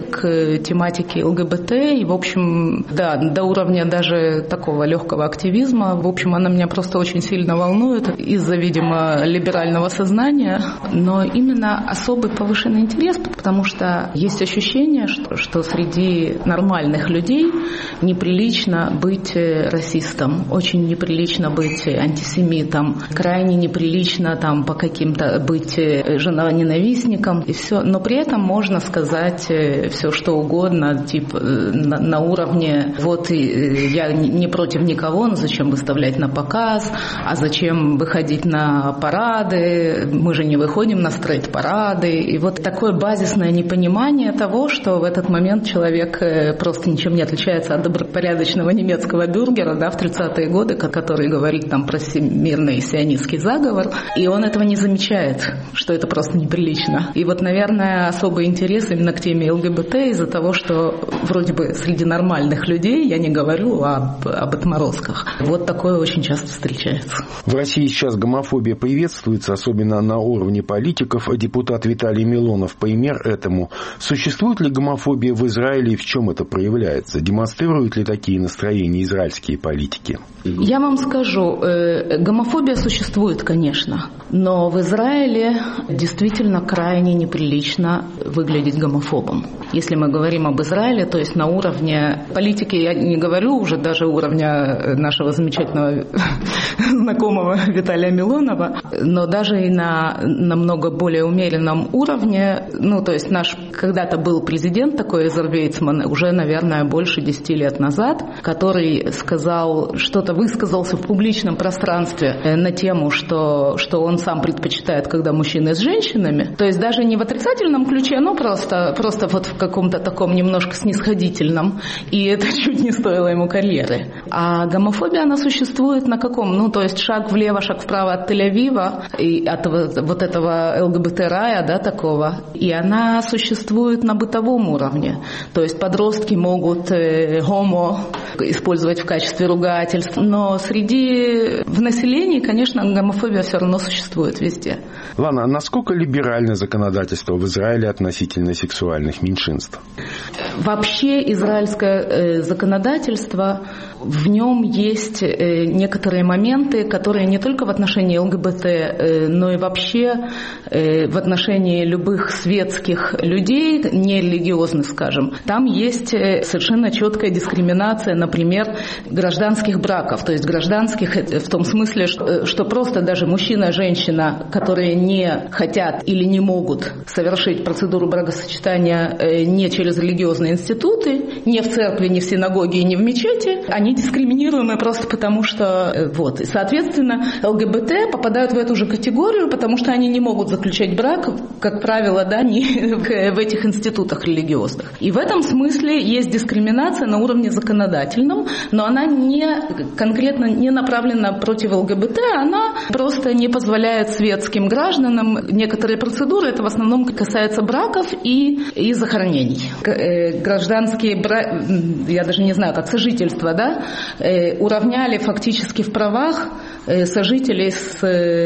N: к тематике ЛГБТ. И, в общем, да, до уровня даже такого легкого активизма. В общем, она меня просто очень сильно волнует из-за, видимо, либерального сознания. Но именно особый повышенный интерес, потому что есть ощущение, что, что среди нормальных людей неприлично быть расистом, очень неприлично быть антисемитом, крайне неприлично там по каким-то быть женоненавистником и все. Но при этом можно сказать все что угодно, типа на, на уровне вот я не против никого, но зачем выставлять на показ, а зачем выходить на парады, мы же не выходим на стрейт-парады. И вот такое базисное непонимание того, что в этот момент человек просто ничем не отличается от добропорядочного немецкого бюргера, да, в тридцатые годы, который говорит там про всемирный сионистский заговор, и он этого не замечает, что это просто неприлично. И вот, наверное, особый интерес именно к теме ЛГБТ из-за того, что вроде бы среди нормальных людей, я не говорю об, об отморозках, вот такое очень часто встречается.
M: В России сейчас гомофобия приветствуется, особенно на уровне политиков. Депутат Виталий Милонов пример этому. Существует ли гомофобия в Израиле и в чем это проявляется? Демонстрируют ли такие настроения израильские политики?
N: Я вам скажу, э, гомофобия существует, конечно, но в Израиле действительно крайне неприлично выглядеть гомофобом. Если мы говорим об Израиле, то есть на уровне политики, я не говорю уже даже уровня нашего замечательного знакомого Виталия Милонова, но даже и на намного более умеренном уровне, ну, то есть наш когда-то был президент такой, Эзер Вейцман, уже, наверное, больше десяти лет назад, который сказал, что-то высказался в публичном пространстве на тему, что, что он сам предпочитает, когда мужчины с женщинами, то есть даже не в отрицательном ключе, но просто, просто вот в каком-то таком немножко снисходительном, и это чуть не стоило ему карьеры. А гомофобия, она существует на каком? Ну, то есть шаг влево, шаг вправо от Тель-Авива, и от вот этого ЛГБТ-рая, да, такого, и она существует на бытовом уровне. То есть подростки могут э, homo использовать в качестве ругательств, но среди в населении, конечно, гомофобия все равно существует везде.
M: Лана, а насколько либерально законодательство в Израиле относительно сексуальных меньшинств?
N: Вообще израильское э, законодательство, в нем есть э, некоторые моменты, которые не только в отношении ЛГБТ, э, но и вообще э, в отношении любых светских людей, нерелигиозных, скажем. Там есть э, совершенно четкая дискриминация, например, гражданских браков, то есть гражданских в том смысле, что, что просто даже мужчина и женщина, которые не хотят или не могут совершить процедуру бракосочетания э, не через религиозный религиозные институты, не в церкви, не в синагоге и не в мечети, они дискриминируемы просто потому, что вот. И, соответственно, ЛГБТ попадают в эту же категорию, потому что они не могут заключать брак, как правило, да, не в этих институтах религиозных. И в этом смысле есть дискриминация на уровне законодательном, но она не конкретно не направлена против ЛГБТ, она просто не позволяет светским гражданам некоторые процедуры, это в основном касается браков и, и захоронений. Гражданские браки, я даже не знаю, как сожительство, да, уравняли фактически в правах сожителей с,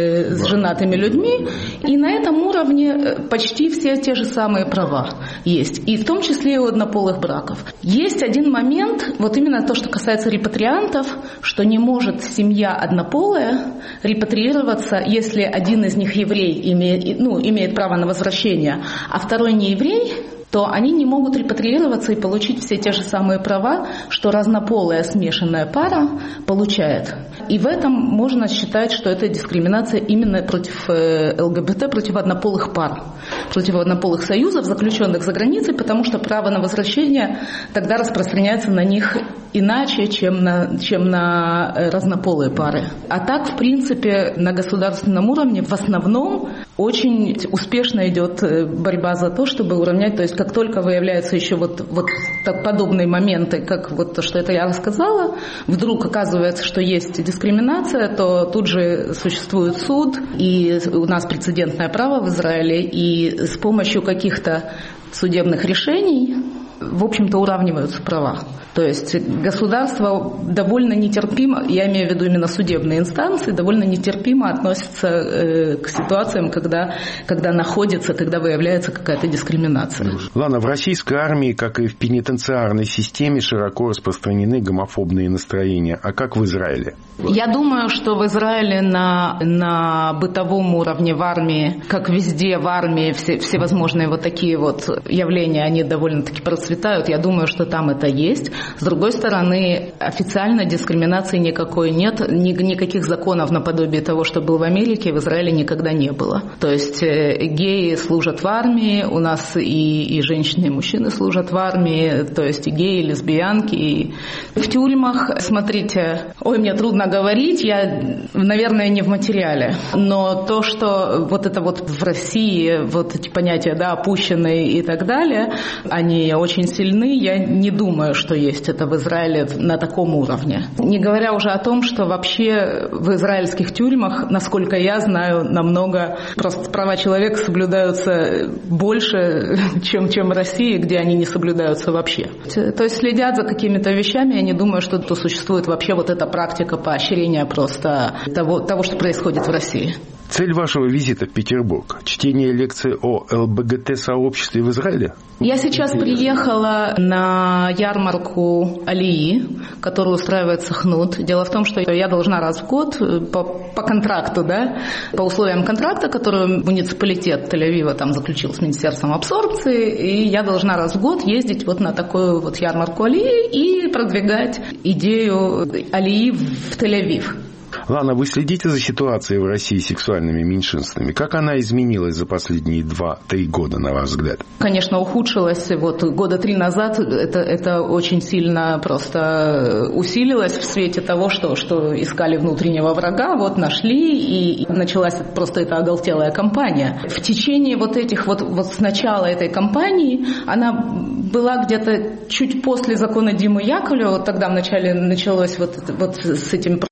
N: с женатыми людьми, и на этом уровне почти все те же самые права есть, и в том числе и у однополых браков. Есть один момент, вот именно то, что касается репатриантов, что не может семья однополая репатриироваться, если один из них еврей, имеет, ну, имеет право на возвращение, а второй не еврей, то они не могут репатриироваться и получить все те же самые права, что разнополая смешанная пара получает. И в этом можно считать, что это дискриминация именно против ЛГБТ, против однополых пар, против однополых союзов, заключенных за границей, потому что право на возвращение тогда распространяется на них иначе, чем на, чем на разнополые пары. А так, в принципе, на государственном уровне в основном очень успешно идет борьба за то, чтобы уравнять, то есть как только выявляются еще вот, вот так подобные моменты, как вот то, что это я рассказала, вдруг оказывается, что есть дискриминация, то тут же существует суд, и у нас прецедентное право в Израиле, и с помощью каких-то судебных решений, в общем-то, уравниваются права. То есть государство довольно нетерпимо, я имею в виду именно судебные инстанции, довольно нетерпимо относятся э, к ситуациям, когда, когда находится, когда выявляется какая-то дискриминация.
M: Лана, в российской армии, как и в пенитенциарной системе, широко распространены гомофобные настроения. А как в Израиле?
N: Я думаю, что в Израиле на, на бытовом уровне в армии, как везде в армии, все, всевозможные вот такие вот явления, они довольно-таки процветают. Я думаю, что там это есть. С другой стороны, официально дискриминации никакой нет, ни, никаких законов наподобие того, что был в Америке, в Израиле никогда не было. То есть э, геи служат в армии, у нас и, и женщины, и мужчины служат в армии, то есть и геи, и лесбиянки. И в тюрьмах, смотрите, ой, мне трудно говорить, я, наверное, не в материале, но то, что вот это вот в России, вот эти понятия, да, опущенные и так далее, они очень сильны, я не думаю, что есть это в Израиле на таком уровне. Не говоря уже о том, что вообще в израильских тюрьмах, насколько я знаю, намного просто права человека соблюдаются больше, чем, чем в России, где они не соблюдаются вообще. То есть следят за какими-то вещами, я не думаю, что то существует вообще вот эта практика поощрения просто того, того, что происходит в России.
M: Цель вашего визита в Петербург – чтение лекции о ЛГБТ-сообществе в Израиле?
N: Я сейчас приехала на ярмарку Алии, которую устраивает Сахнут. Дело в том, что я должна раз в год по, по контракту, да, по условиям контракта, который муниципалитет Тель-Авива там заключил с Министерством абсорбции, и я должна раз в год ездить вот на такую вот ярмарку Алии и продвигать идею Алии в Тель-Авив.
M: Лана, вы следите за ситуацией в России с сексуальными меньшинствами? Как она изменилась за последние два-три года, на ваш взгляд?
N: Конечно, ухудшилась. Вот года три назад это, это очень сильно просто усилилось в свете того, что, что искали внутреннего врага, вот нашли, и началась просто эта оголтелая кампания. В течение вот этих вот, вот с начала этой кампании она была где-то чуть после закона Димы Яковлева, вот тогда вначале началось вот, вот с этим.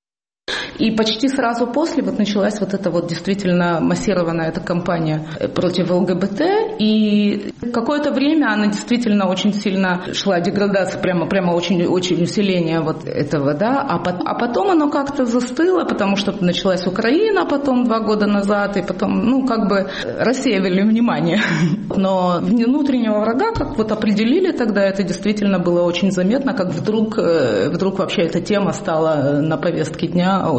N: И почти сразу после вот началась вот эта вот действительно массированная эта кампания против ЛГБТ. И какое-то время она действительно очень сильно шла деградация, прямо, прямо очень, очень усиление вот этого, да. А, по, а потом оно как-то застыло, потому что началась Украина потом два года назад, и потом, ну, как бы рассеивали внимание. Но внутреннего врага, как вот определили тогда, это действительно было очень заметно, как вдруг, вдруг вообще эта тема стала на повестке дня очень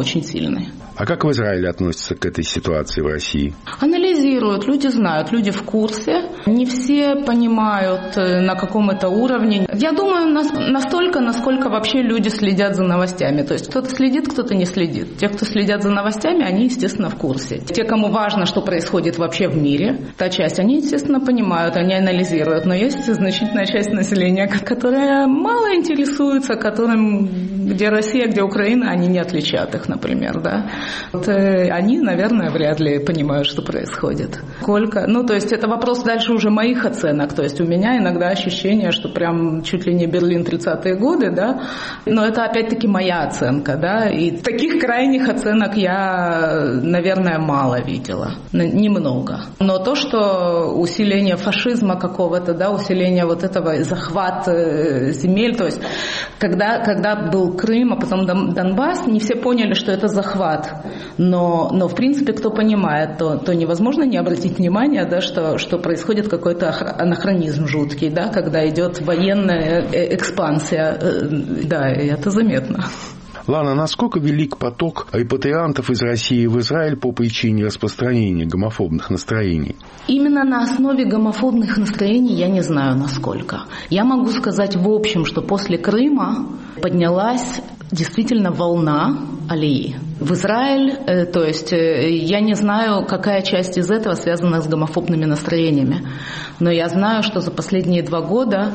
N: очень сильный.
M: А как в Израиле относятся к этой ситуации в России?
N: Анализируют, люди знают, люди в курсе. Не все понимают, на каком это уровне. Я думаю, настолько, насколько вообще люди следят за новостями. То есть кто-то следит, кто-то не следит. Те, кто следят за новостями, они, естественно, в курсе. Те, кому важно, что происходит вообще в мире, та часть, они, естественно, понимают, они анализируют. Но есть значительная часть населения, которая мало интересуется, которым, где Россия, где Украина, они не отличат их, например, да. Вот, э, они, наверное, вряд ли понимают, что происходит. Сколько? Ну, то есть это вопрос дальше уже моих оценок. То есть у меня иногда ощущение, что прям чуть ли не Берлин тридцатые годы, да. Но это опять-таки моя оценка, да. И таких крайних оценок я, наверное, мало видела. Немного. Но то, что усиление фашизма какого-то, да, усиление вот этого, захват земель, то есть когда, когда был Крым, а потом Донбасс, не все поняли, что это захват. Но, но в принципе, кто понимает, то, то невозможно не обратить внимание, да, что, что происходит какой-то анахронизм жуткий, да, когда идет военная экспансия. Да, и это заметно.
M: Лана, насколько велик поток репатриантов из России в Израиль по причине распространения гомофобных настроений?
N: Именно на основе гомофобных настроений я не знаю, насколько. Я могу сказать в общем, что после Крыма поднялась действительно волна алии в Израиль, то есть я не знаю, какая часть из этого связана с гомофобными настроениями, но я знаю, что за последние два года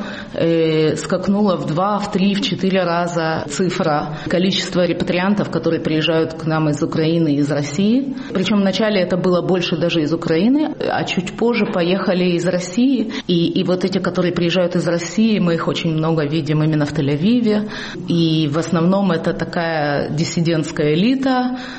N: э, скакнула в два, в три, в четыре раза цифра количества репатриантов, которые приезжают к нам из Украины и из России. Причем вначале это было больше даже из Украины, а чуть позже поехали из России. И, и вот эти, которые приезжают из России, мы их очень много видим именно в Тель-Авиве. И в основном это такая диссидентская элита,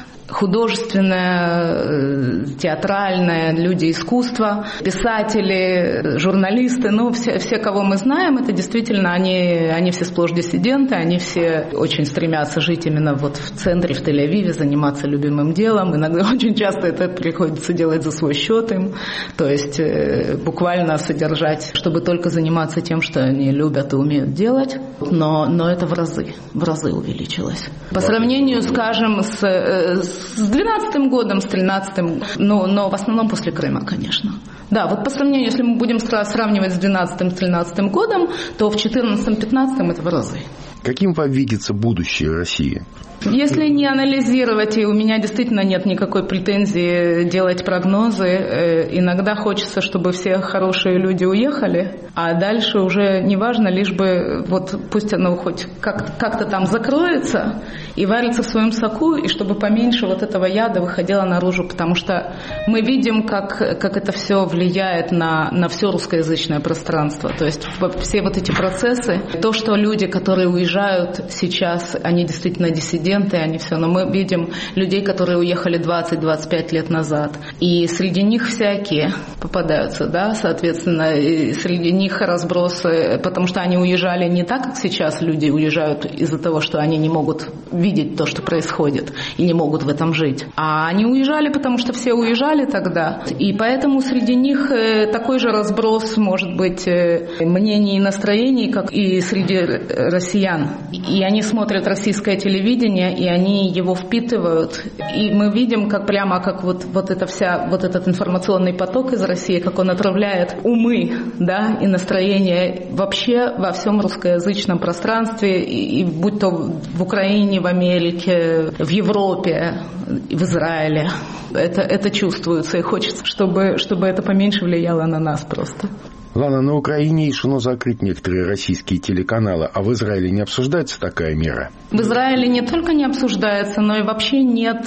N: художественная, театральная, люди искусства, писатели, журналисты, ну, все, все, кого мы знаем, это действительно, они, они все сплошь диссиденты, они все очень стремятся жить именно вот в центре, в Тель-Авиве, заниматься любимым делом. Иногда очень часто это приходится делать за свой счет им, то есть буквально содержать, чтобы только заниматься тем, что они любят и умеют делать, но, но это в разы, в разы увеличилось. По сравнению, скажем, с, с С двенадцатым годом, с тринадцатым, но, но в основном после Крыма, конечно. Да, вот по сравнению, если мы будем сравнивать с двенадцатым, с тринадцатым годом, то в четырнадцатом-пятнадцатом это в разы.
M: Каким вам видится будущее России?
N: Если не анализировать, и у меня действительно нет никакой претензии делать прогнозы, иногда хочется, чтобы все хорошие люди уехали, а дальше уже неважно, лишь бы вот пусть оно хоть как- как-то там закроется и варится в своем соку, и чтобы поменьше вот этого яда выходило наружу, потому что мы видим, как, как это все влияет на, на все русскоязычное пространство. То есть все вот эти процессы, то, что люди, которые уезжают сейчас, они действительно диссиденты, они все, но мы видим людей, которые уехали двадцать-двадцать пять лет назад, и среди них всякие попадаются, да, соответственно, и среди них разбросы, потому что они уезжали не так, как сейчас люди уезжают из-за того, что они не могут видеть то, что происходит, и не могут в этом жить, а они уезжали, потому что все уезжали тогда, и поэтому среди них такой же разброс, может быть, мнений и настроений, как и среди россиян, и они смотрят российское телевидение, и они его впитывают. И мы видим, как прямо как вот, вот, эта вся, вот этот информационный поток из России, как он отравляет умы, да, и настроение вообще во всем русскоязычном пространстве, и, и будь то в Украине, в Америке, в Европе, в Израиле. Это, это чувствуется, и хочется, чтобы, чтобы это поменьше влияло на нас просто.
M: Лана, на Украине решено закрыть некоторые российские телеканалы, а в Израиле не обсуждается такая мера?
N: В Израиле не только не обсуждается, но и вообще нет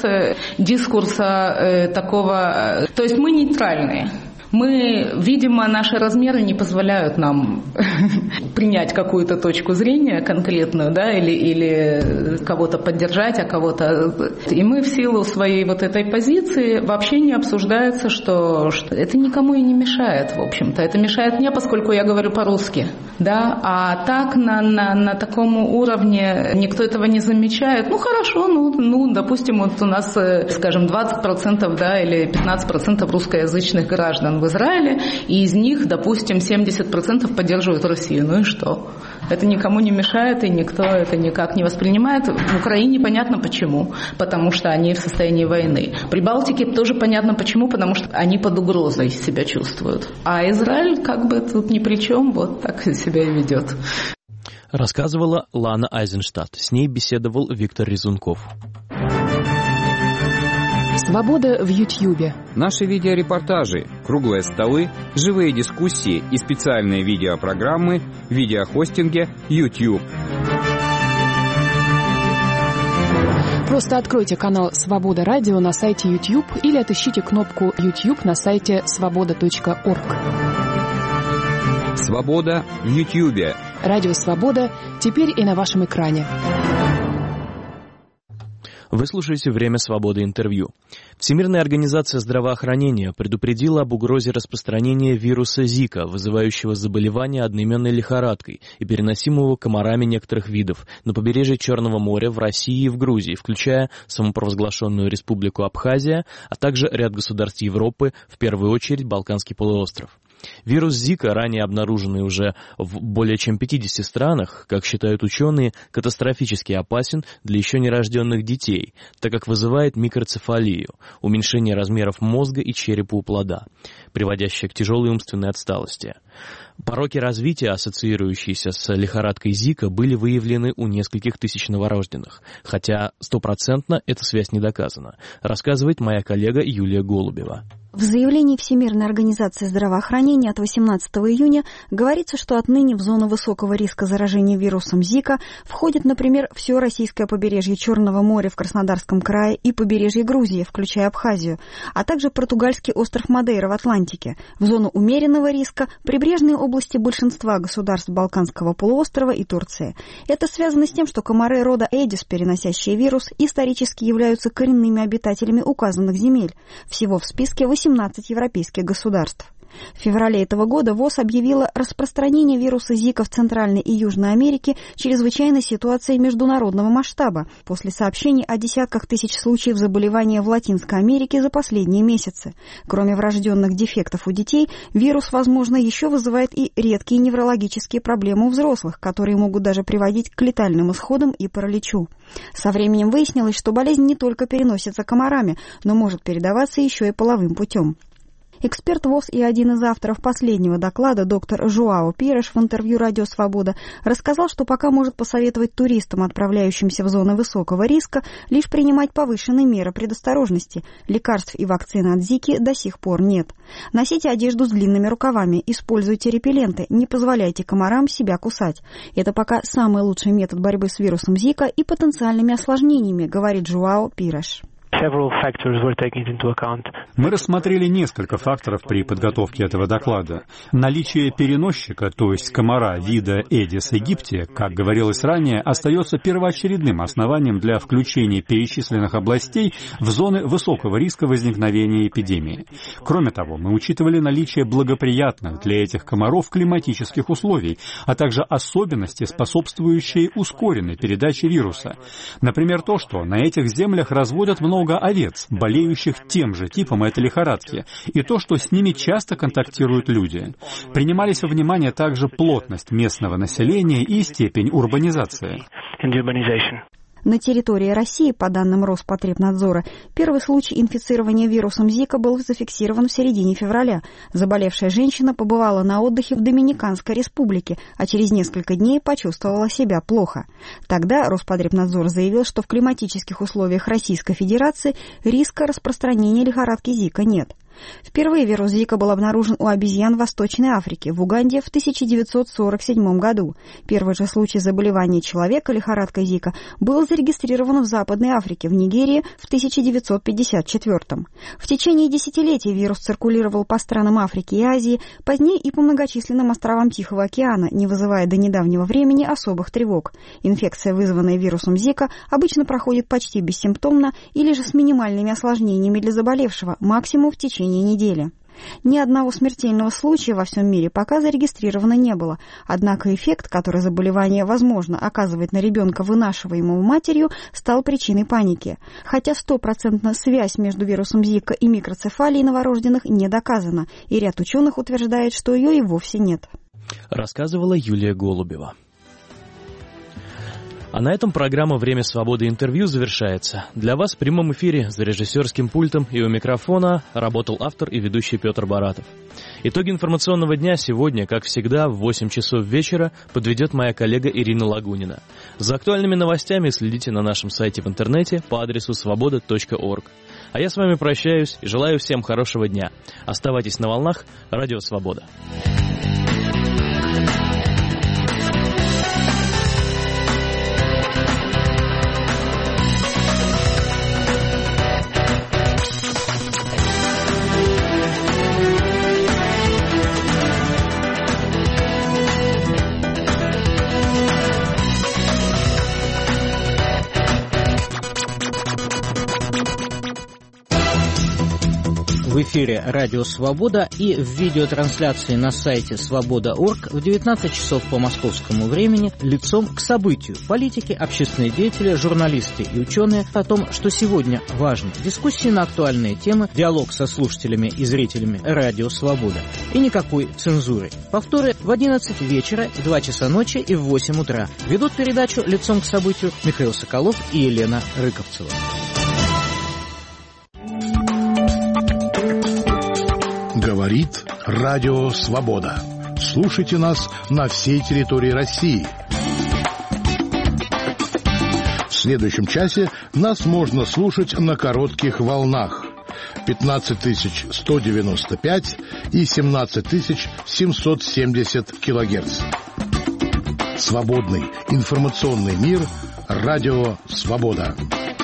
N: дискурса такого... То есть мы нейтральные. Мы, видимо, наши размеры не позволяют нам принять какую-то точку зрения конкретную, да, или, или кого-то поддержать, а кого-то... И мы в силу своей вот этой позиции вообще не обсуждается, что, что это никому и не мешает, в общем-то. Это мешает мне, поскольку я говорю по-русски, да, а так на, на, на таком уровне никто этого не замечает. Ну, хорошо, ну, ну допустим, вот у нас, скажем, двадцать процентов, да, или пятнадцать процентов русскоязычных граждан в Израиле, и из них, допустим, семьдесят процентов поддерживают Россию. Ну и что? Это никому не мешает, и никто это никак не воспринимает. В Украине понятно почему, потому что они в состоянии войны. При Балтике тоже понятно почему, потому что они под угрозой себя чувствуют. А Израиль как бы тут ни при чем, вот так себя и ведет.
A: Рассказывала Лана Айзенштадт. С ней беседовал Виктор Резунков.
O: Свобода в Ютьюбе.
P: Наши видеорепортажи, круглые столы, живые дискуссии и специальные видеопрограммы в видеохостинге YouTube.
O: Просто откройте канал «Свобода Радио» на сайте YouTube или отыщите кнопку YouTube на сайте свобода точка орг.
P: Свобода в Ютьюбе.
O: Радио «Свобода» теперь и на вашем экране.
A: Вы слушаете «Время свободы» интервью. Всемирная организация здравоохранения предупредила об угрозе распространения вируса Зика, вызывающего заболевание одноименной лихорадкой и переносимого комарами некоторых видов на побережье Черного моря в России и в Грузии, включая самопровозглашенную республику Абхазия, а также ряд государств Европы, в первую очередь Балканский полуостров. Вирус Зика, ранее обнаруженный уже в более чем пятидесяти странах, как считают ученые, катастрофически опасен для еще нерожденных детей, так как вызывает микроцефалию, уменьшение размеров мозга и черепа у плода, приводящее к тяжелой умственной отсталости. Пороки развития, ассоциирующиеся с лихорадкой Зика, были выявлены у нескольких тысяч новорожденных, хотя стопроцентно эта связь не доказана, рассказывает моя коллега Юлия Голубева.
Q: В заявлении Всемирной организации здравоохранения от восемнадцатого июня говорится, что отныне в зону высокого риска заражения вирусом Зика входит, например, все российское побережье Черного моря в Краснодарском крае и побережье Грузии, включая Абхазию, а также португальский остров Мадейра в Атлантике. В зону умеренного риска прибрежные области большинства государств Балканского полуострова и Турции. Это связано с тем, что комары рода Эдис, переносящие вирус, исторически являются коренными обитателями указанных земель. Всего в списке восемнадцать европейских государств. В феврале этого года ВОЗ объявила распространение вируса Зика в Центральной и Южной Америке чрезвычайной ситуацией международного масштаба после сообщений о десятках тысяч случаев заболевания в Латинской Америке за последние месяцы. Кроме врожденных дефектов у детей, вирус, возможно, еще вызывает и редкие неврологические проблемы у взрослых, которые могут даже приводить к летальным исходам и параличу. Со временем выяснилось, что болезнь не только переносится комарами, но может передаваться еще и половым путем. Эксперт ВОЗ и один из авторов последнего доклада, доктор Жуао Пиреш, в интервью «Радио Свобода» рассказал, что пока может посоветовать туристам, отправляющимся в зоны высокого риска, лишь принимать повышенные меры предосторожности. Лекарств и вакцины от Зики до сих пор нет. Носите одежду с длинными рукавами, используйте репелленты, не позволяйте комарам себя кусать. Это пока самый лучший метод борьбы с вирусом Зика и потенциальными осложнениями, говорит Жуао Пиреш.
R: Мы рассмотрели несколько факторов при подготовке этого доклада. Наличие переносчика, то есть комара вида Aedes aegypti, как говорилось ранее, остается первоочередным основанием для включения перечисленных областей в зоны высокого риска возникновения эпидемии. Кроме того, мы учитывали наличие благоприятных для этих комаров климатических условий, а также особенности, способствующие ускоренной передаче вируса. Например, то, что на этих землях разводят много овец, болеющих тем же типом этой лихорадки, и то, что с ними часто контактируют люди. Принимались во внимание также плотность местного населения и степень урбанизации.
Q: На территории России, по данным Роспотребнадзора, первый случай инфицирования вирусом Зика был зафиксирован в середине февраля. Заболевшая женщина побывала на отдыхе в Доминиканской республике, а через несколько дней почувствовала себя плохо. Тогда Роспотребнадзор заявил, что в климатических условиях Российской Федерации риска распространения лихорадки Зика нет. Впервые вирус Зика был обнаружен у обезьян в Восточной Африке, в Уганде в тысяча девятьсот сорок седьмом году. Первый же случай заболевания человека лихорадкой Зика был зарегистрирован в Западной Африке, в Нигерии в тысяча девятьсот пятьдесят четвёртом. В течение десятилетий вирус циркулировал по странам Африки и Азии, позднее и по многочисленным островам Тихого океана, не вызывая до недавнего времени особых тревог. Инфекция, вызванная вирусом Зика, обычно проходит почти бессимптомно или же с минимальными осложнениями для заболевшего, максимум в течение недели. Ни одного смертельного случая во всем мире пока зарегистрировано не было, однако эффект, который заболевание, возможно, оказывает на ребенка, вынашиваемого матерью, стал причиной паники. Хотя стопроцентная связь между вирусом Зика и микроцефалией новорожденных не доказана, и ряд ученых утверждает, что ее и вовсе нет.
A: Рассказывала Юлия Голубева. А на этом программа «Время свободы. Интервью» завершается. Для вас в прямом эфире за режиссерским пультом и у микрофона работал автор и ведущий Петр Баратов. Итоги информационного дня сегодня, как всегда, в восемь часов вечера подведет моя коллега Ирина Лагунина. За актуальными новостями следите на нашем сайте в интернете по адресу свобода точка орг. А я с вами прощаюсь и желаю всем хорошего дня. Оставайтесь на волнах Радио Свобода.
S: В эфире «Радио Свобода» и в видеотрансляции на сайте свобода точка орг в девятнадцать часов по московскому времени лицом к событию. Политики, общественные деятели, журналисты и ученые о том, что сегодня важно. Дискуссии на актуальные темы, диалог со слушателями и зрителями «Радио Свобода». И никакой цензуры. Повторы в одиннадцать вечера, в два часа ночи и в восемь утра. Ведут передачу «Лицом к событию» Михаил Соколов и Елена Рыковцева.
T: Говорит Радио Свобода. Слушайте нас на всей территории России. В следующем часе нас можно слушать на коротких волнах пятнадцать тысяч сто девяносто пять и семнадцать тысяч семьсот семьдесят килогерц. Свободный информационный мир. Радио Свобода.